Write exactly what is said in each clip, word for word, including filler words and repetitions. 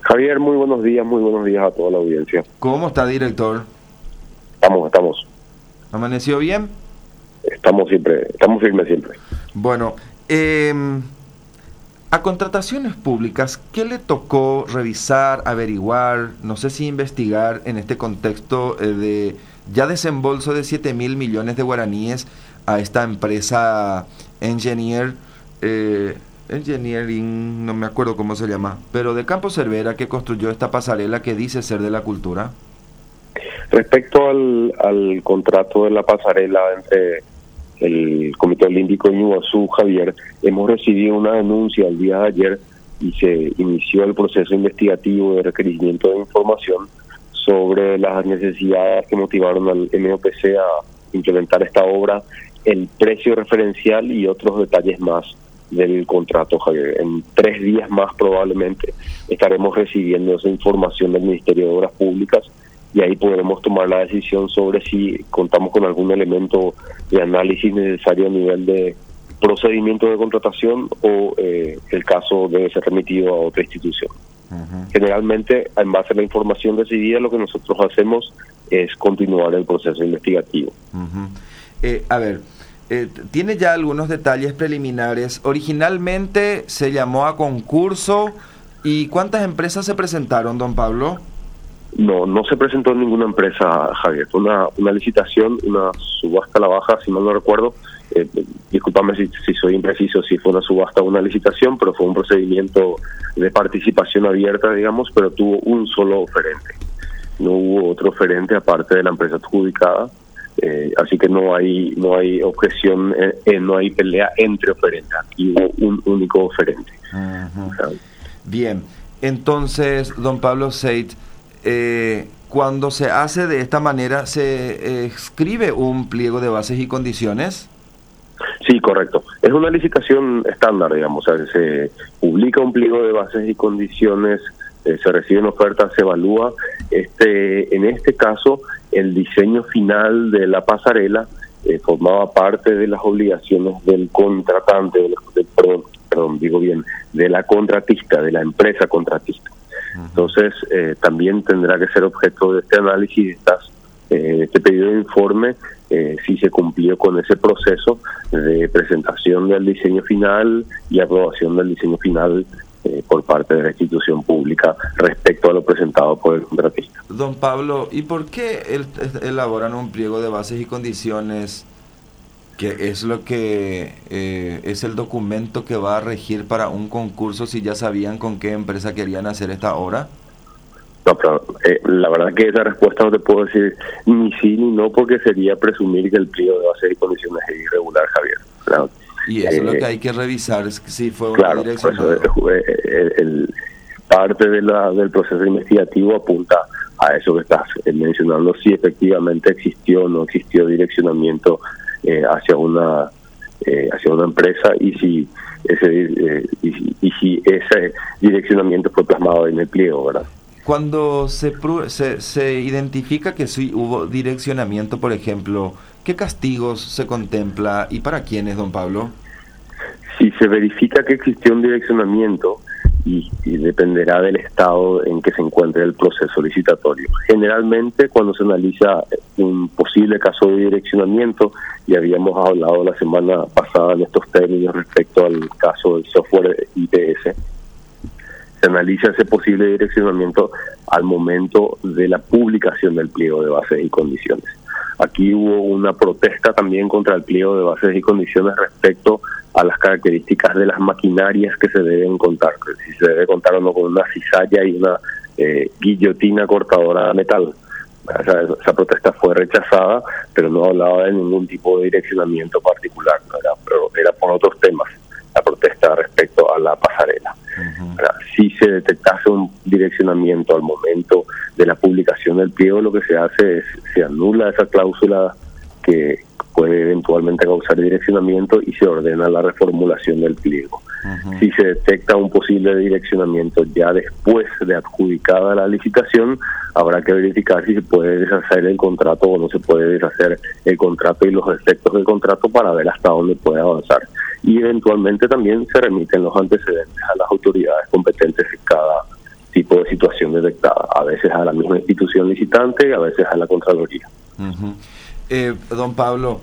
Javier, muy buenos días, muy buenos días a toda la audiencia. ¿Cómo está, director? Estamos, estamos. ¿Amaneció bien? Estamos siempre, estamos firmes siempre. Bueno, eh, a contrataciones públicas, ¿qué le tocó revisar, averiguar, no sé si investigar en este contexto eh, de ya desembolso de siete mil millones de guaraníes a esta empresa Engineer, eh, Engineering, no me acuerdo cómo se llama, pero de Campo Cervera, que construyó esta pasarela que dice ser de la cultura? Respecto al, al contrato de la pasarela entre el Comité Olímpico de Iguazú, Javier, hemos recibido una denuncia el día de ayer y se inició el proceso investigativo de requerimiento de información sobre las necesidades que motivaron al M O P C a implementar esta obra, el precio referencial y otros detalles más del contrato, Javier. En tres días más probablemente estaremos recibiendo esa información del Ministerio de Obras Públicas y ahí podremos tomar la decisión sobre si contamos con algún elemento de análisis necesario a nivel de procedimiento de contratación o eh, el caso debe ser remitido a otra institución. Uh-huh. Generalmente, en base a la información recibida, lo que nosotros hacemos es continuar el proceso investigativo. Uh-huh. Eh, a ver, eh, tiene ya algunos detalles preliminares. Originalmente se llamó a concurso. ¿Y cuántas empresas se presentaron, don Pablo? No, no se presentó ninguna empresa, Javier. Fue una, una licitación, una subasta a la baja, si mal no recuerdo. Eh, discúlpame si, si soy impreciso, si fue una subasta o una licitación, pero fue un procedimiento de participación abierta, digamos, pero tuvo un solo oferente. No hubo otro oferente aparte de la empresa adjudicada, eh, así que no hay no hay objeción, eh, eh, no hay pelea entre oferentes. Aquí hubo un único oferente. Uh-huh. O sea, bien, entonces, don Pablo Seit, Eh, cuando se hace de esta manera, ¿se eh, escribe un pliego de bases y condiciones? Sí, correcto. Es una licitación estándar, digamos. O sea, se publica un pliego de bases y condiciones, eh, se reciben ofertas, se evalúa. Este, en este caso, el diseño final de la pasarela eh, formaba parte de las obligaciones del contratante, de, de, perdón, perdón, digo bien, de la contratista, de la empresa contratista. Entonces, eh, también tendrá que ser objeto de este análisis, de estas, eh, este pedido de informe, eh, si se cumplió con ese proceso de presentación del diseño final y aprobación del diseño final eh, por parte de la institución pública respecto a lo presentado por el contratista. Don Pablo, ¿y por qué el, elaboran un pliego de bases y condiciones que es lo que eh, es el documento que va a regir para un concurso si ya sabían con qué empresa querían hacer esta obra? No, pero eh, la verdad que esa respuesta no te puedo decir ni sí ni no, porque sería presumir que el pliego de bases y condiciones es irregular, Javier. ¿Verdad? Y eso eh, es lo que hay que revisar, es que si fue una claro, dirección. Pues, el, el, parte de la, del proceso investigativo apunta a eso que estás mencionando, si efectivamente existió o no existió direccionamiento Eh, hacia una eh, hacia una empresa y si ese eh, y, y si ese direccionamiento fue plasmado en el pliego, ¿verdad? Cuando se se, se identifica que sí hubo direccionamiento, por ejemplo, ¿qué castigos se contempla y para quiénes, don Pablo? Si se verifica que existió un direccionamiento, y, y dependerá del estado en que se encuentre el proceso licitatorio. Generalmente, cuando se analiza un posible caso de direccionamiento, y habíamos hablado la semana pasada en estos términos respecto al caso del software I P S, se analiza ese posible direccionamiento al momento de la publicación del pliego de bases y condiciones. Aquí hubo una protesta también contra el pliego de bases y condiciones respecto a las características de las maquinarias que se deben contar, si se debe contar o no con una cizalla y una eh, guillotina cortadora de metal. Esa, esa protesta fue rechazada, pero no hablaba de ningún tipo de direccionamiento particular, ¿no? era, pero era por otros temas la protesta respecto a la pasarela. Uh-huh. Si se detectase un direccionamiento al momento de la publicación del pliego, lo que se hace es se anula esa cláusula que puede eventualmente causar direccionamiento y se ordena la reformulación del pliego. Uh-huh. Si se detecta un posible direccionamiento ya después de adjudicada la licitación, habrá que verificar si se puede deshacer el contrato o no se puede deshacer el contrato y los efectos del contrato para ver hasta dónde puede avanzar. Y eventualmente también se remiten los antecedentes a las autoridades competentes en cada tipo de situación detectada, a veces a la misma institución licitante, a veces a la Contraloría. Uh-huh. eh, don Pablo,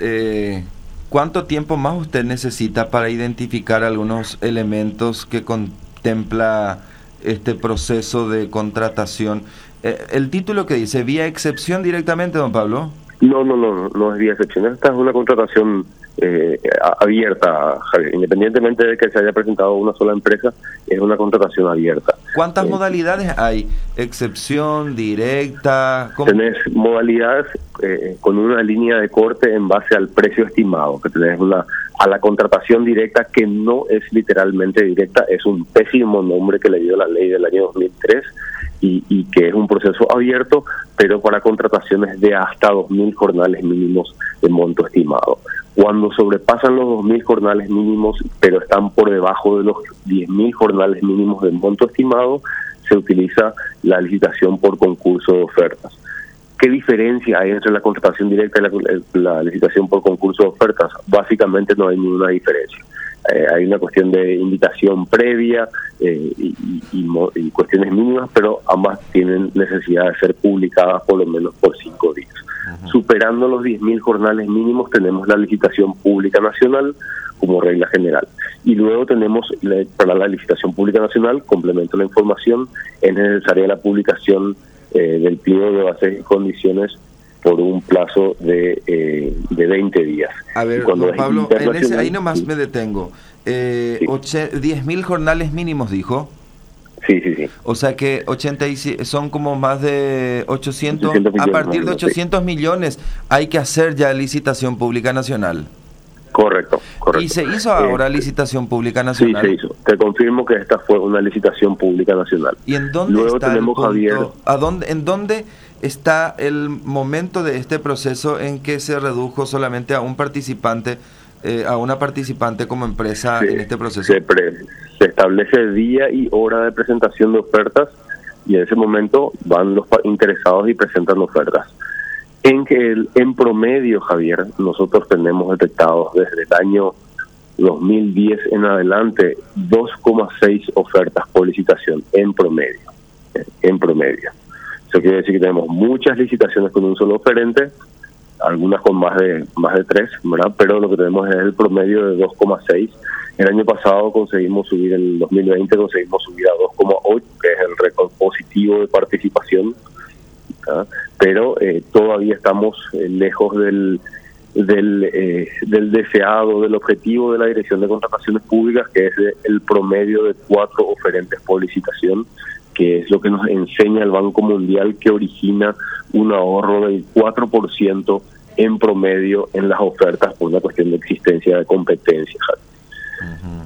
eh, ¿cuánto tiempo más usted necesita para identificar algunos elementos que contempla este proceso de contratación? Eh, el título que dice, ¿vía excepción directamente, don Pablo? No, no, no, no, no es vía excepción. Esta es una contratación eh, abierta, Javier. Independientemente de que se haya presentado una sola empresa, es una contratación abierta. ¿Cuántas eh, modalidades hay? ¿Excepción, directa? ¿Cómo? Tenés modalidades eh, con una línea de corte en base al precio estimado, que tenés una a la contratación directa, que no es literalmente directa, es un pésimo nombre que le dio la ley del año dos mil tres, y, y que es un proceso abierto, pero para contrataciones de hasta dos mil jornales mínimos de monto estimado. Cuando sobrepasan los dos mil jornales mínimos, pero están por debajo de los diez mil jornales mínimos de monto estimado, se utiliza la licitación por concurso de ofertas. ¿Qué diferencia hay entre la contratación directa y la, la licitación por concurso de ofertas? Básicamente no hay ninguna diferencia. Eh, hay una cuestión de invitación previa eh, y, y, y cuestiones mínimas, pero ambas tienen necesidad de ser publicadas por lo menos por cinco días. Uh-huh. Superando los diez mil jornales mínimos tenemos la licitación pública nacional como regla general. Y luego tenemos, la, para la licitación pública nacional, complemento la información, es necesaria la publicación eh, del pliego de bases y condiciones por un plazo de, eh, de veinte días. A ver, don Pablo, en ese, ahí nomás sí. me detengo. Eh, sí. diez mil jornales mínimos, dijo. Sí, sí, sí. O sea que ochenta y siete, son como más de ochocientos, ochocientos millones, a partir de ochocientos sí. millones hay que hacer ya licitación pública nacional. Correcto, correcto. ¿Y se hizo ahora eh, licitación pública nacional? Sí, se hizo. Te confirmo que esta fue una licitación pública nacional. ¿Y en dónde Luego está tenemos el punto, Javier, ¿a dónde, en dónde está el momento de este proceso en que se redujo solamente a un participante, eh, a una participante como empresa sí, en este proceso? Se, pre, se establece día y hora de presentación de ofertas y en ese momento van los interesados y presentan ofertas. En que el, en promedio, Javier, nosotros tenemos detectados desde el año dos mil diez en adelante dos coma seis ofertas por licitación en promedio, en promedio. Eso quiere decir que tenemos muchas licitaciones con un solo oferente, algunas con más de más de tres, ¿verdad? Pero lo que tenemos es el promedio de dos coma seis. El año pasado conseguimos subir, en el dos mil veinte conseguimos subir a dos coma ocho, que es el récord positivo de participación. ¿Ah? Pero eh, todavía estamos eh, lejos del del, eh, del deseado, del objetivo de la Dirección de Contrataciones Públicas, que es el promedio de cuatro oferentes por licitación, que es lo que nos enseña el Banco Mundial, que origina un ahorro del cuatro por ciento en promedio en las ofertas por una cuestión de existencia de competencia. Uh-huh.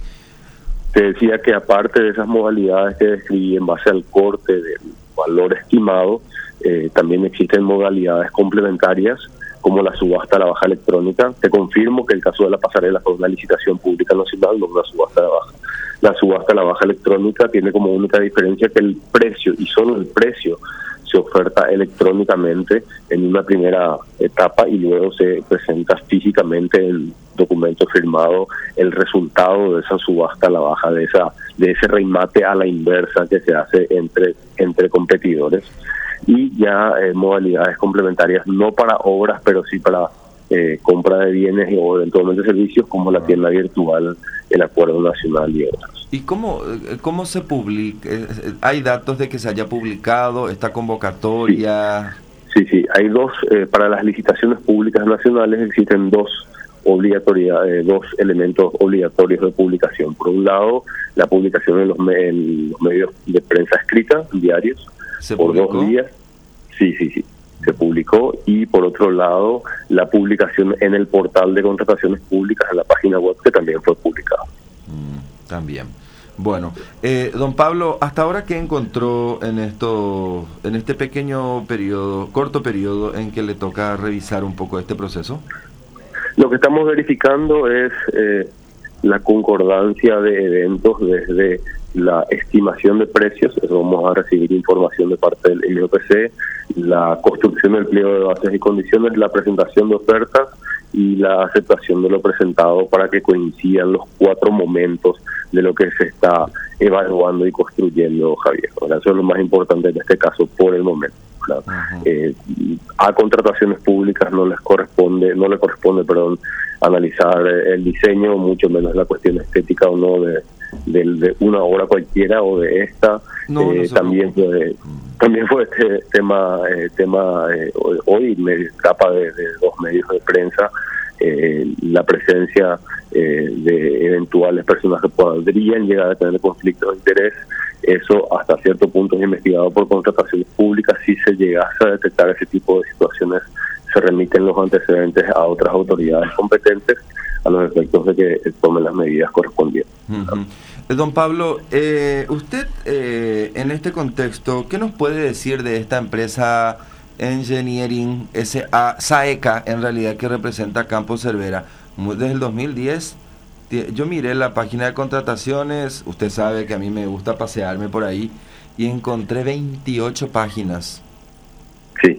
Te decía que aparte de esas modalidades que describí en base al corte del valor estimado, Eh, también existen modalidades complementarias como la subasta a la baja electrónica. Te confirmo que el caso de la pasarela fue una licitación pública nacional, no una subasta a la baja. La subasta a la baja electrónica tiene como única diferencia que el precio, y solo el precio, se oferta electrónicamente en una primera etapa y luego se presenta físicamente en documento firmado el resultado de esa subasta a la baja, de esa de ese remate a la inversa que se hace entre entre competidores. Y ya eh, modalidades complementarias, no para obras, pero sí para eh, compra de bienes o eventualmente servicios, como la tienda virtual, el Acuerdo Nacional y otros. ¿Y cómo, cómo se publica? ¿Hay datos de que se haya publicado esta convocatoria? Sí, sí, sí. Hay dos, eh, para las licitaciones públicas nacionales existen dos obligatoriedad, eh, dos elementos obligatorios de publicación. Por un lado, la publicación en los, me- en los medios de prensa escrita, diarios, ¿Se por publicó? dos días. Sí, sí, sí. Se publicó. Y por otro lado, la publicación en el portal de contrataciones públicas, en la página web, que también fue publicada. Mm, también. Bueno, eh, don Pablo, ¿hasta ahora qué encontró en esto, en este pequeño periodo, corto periodo en que le toca revisar un poco este proceso? Lo que estamos verificando es eh, la concordancia de eventos desde la estimación de precios, eso vamos a recibir información de parte del M O P C, la construcción del pliego de bases y condiciones, la presentación de ofertas y la aceptación de lo presentado para que coincidan los cuatro momentos de lo que se está evaluando y construyendo, Javier. Ahora, eso es lo más importante en este caso por el momento. Uh-huh. eh, a contrataciones públicas no les corresponde, no le corresponde, perdón, analizar el diseño, mucho menos la cuestión estética o no de, de, de una obra cualquiera o de esta. No, eh, no también fue, también fue este tema, eh, tema eh, hoy me escapa de, de dos medios de prensa. Eh, la presencia eh, de eventuales personas que podrían llegar a tener conflictos de interés, eso hasta cierto punto es investigado por contrataciones públicas. Si se llegase a detectar ese tipo de situaciones, se remiten los antecedentes a otras autoridades competentes a los efectos de que tomen las medidas correspondientes. Uh-huh. Don Pablo, eh, usted eh, en este contexto, ¿qué nos puede decir de esta empresa Engineering S A, SAECA, en realidad, que representa Campos Cervera? Desde el dos mil diez, yo miré la página de contrataciones, usted sabe que a mí me gusta pasearme por ahí, y encontré veintiocho páginas. Sí,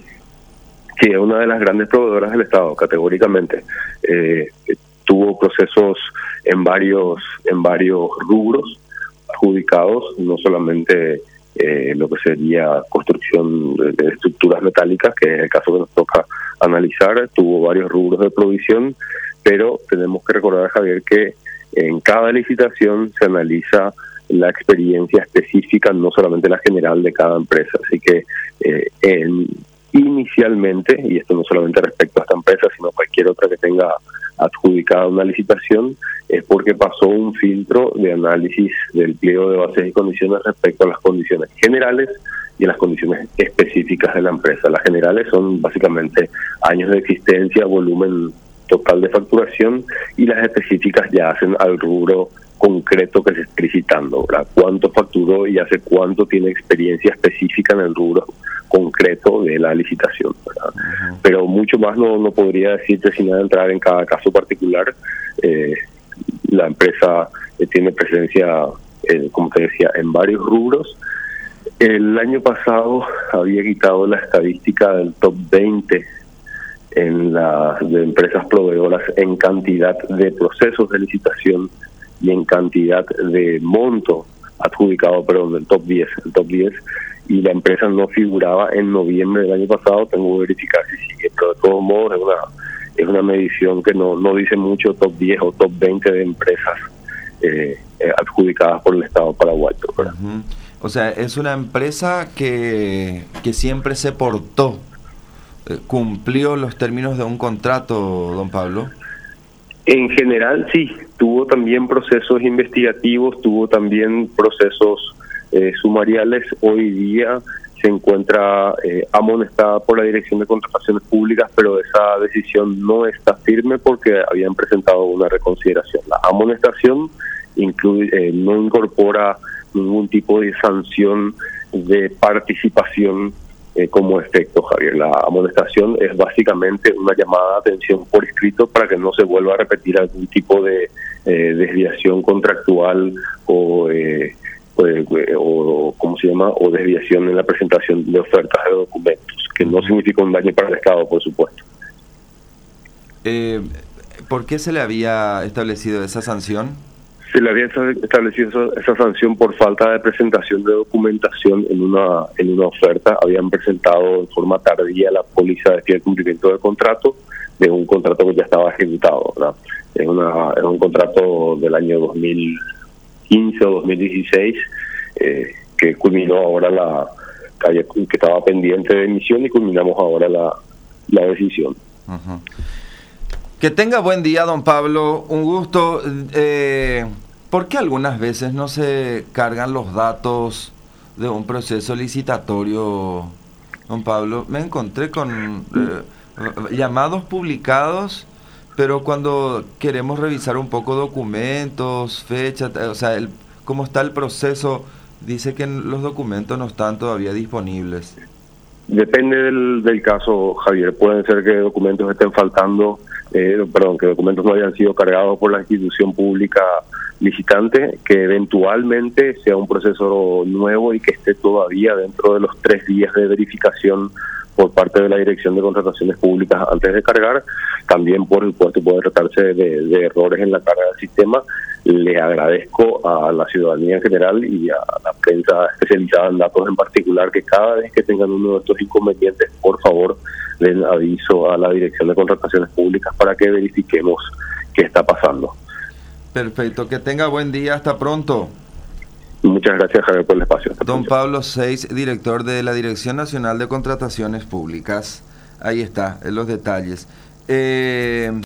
sí, es una de las grandes proveedoras del Estado, categóricamente. Eh, tuvo procesos en varios, en varios rubros adjudicados, no solamente Eh, lo que sería construcción de, de estructuras metálicas, que es el caso que nos toca analizar. Tuvo varios rubros de provisión, pero tenemos que recordar, Javier, que en cada licitación se analiza la experiencia específica, no solamente la general de cada empresa. Así que eh, en, inicialmente, y esto no solamente respecto a esta empresa, sino cualquier otra que tenga adjudicada una licitación, es porque pasó un filtro de análisis del pliego de bases y condiciones respecto a las condiciones generales y a las condiciones específicas de la empresa. Las generales son básicamente años de existencia, volumen total de facturación, y las específicas ya hacen al rubro concreto que se está licitando, ¿verdad? Cuánto facturó y hace cuánto tiene experiencia específica en el rubro concreto de la licitación, ¿verdad? Uh-huh. Pero mucho más no, no podría decirte sin entrar en cada caso particular. Eh, la empresa eh, tiene presencia, eh, como te decía, en varios rubros. El año pasado había quitado la estadística del top veinte en las de empresas proveedoras en cantidad de procesos de licitación y en cantidad de monto adjudicado, perdón, del top diez, el top diez, y la empresa no figuraba en noviembre del año pasado. Tengo que verificar si sigue, pero de todos modos es una es una medición que no, no dice mucho top diez o top veinte de empresas eh, eh, adjudicadas por el Estado paraguayo. Uh-huh. O sea, es una empresa que, que siempre se portó, eh, cumplió los términos de un contrato, don Pablo. En general sí, tuvo también procesos investigativos, tuvo también procesos eh, sumariales. Hoy día se encuentra eh, amonestada por la Dirección de Contrataciones Públicas, pero esa decisión no está firme porque habían presentado una reconsideración. La amonestación incluye, eh, no incorpora ningún tipo de sanción de participación eh, como efecto, Javier. La amonestación es básicamente una llamada de atención por escrito para que no se vuelva a repetir algún tipo de eh, desviación contractual o eh, O, o cómo se llama o desviación en la presentación de ofertas de documentos, que no significa un daño para el Estado, por supuesto. Eh, ¿Por qué se le había establecido esa sanción? Se le había establecido esa, esa sanción por falta de presentación de documentación en una en una oferta. Habían presentado en forma tardía la póliza de fiel cumplimiento del contrato, de un contrato que ya estaba ejecutado, ¿verdad? Es, una, es un contrato del año dos mil quince o dos mil dieciséis, eh, que culminó ahora la que, que estaba pendiente de emisión, y culminamos ahora la, la decisión. Uh-huh. Que tenga buen día, don Pablo, un gusto. Eh, ¿Por qué algunas veces no se cargan los datos de un proceso licitatorio, don Pablo? Me encontré con eh, llamados publicados, pero cuando queremos revisar un poco documentos, fechas, o sea, el, cómo está el proceso, dice que los documentos no están todavía disponibles. Depende del, del caso, Javier. Pueden ser que documentos estén faltando, eh, perdón, que documentos no hayan sido cargados por la institución pública licitante, que eventualmente sea un proceso nuevo y que esté todavía dentro de los tres días de verificación por parte de la Dirección de Contrataciones Públicas antes de cargar. También, por supuesto, puede tratarse de, de errores en la carga del sistema. Le agradezco a la ciudadanía en general y a la prensa especializada en datos en particular que cada vez que tengan uno de estos inconvenientes, por favor, den aviso a la Dirección de Contrataciones Públicas para que verifiquemos qué está pasando. Perfecto, que tenga buen día, hasta pronto. Muchas gracias, Javier, por el espacio. Hasta Don pronto. Pablo Seis, director de la Dirección Nacional de Contrataciones Públicas. Ahí está, en los detalles. Eh...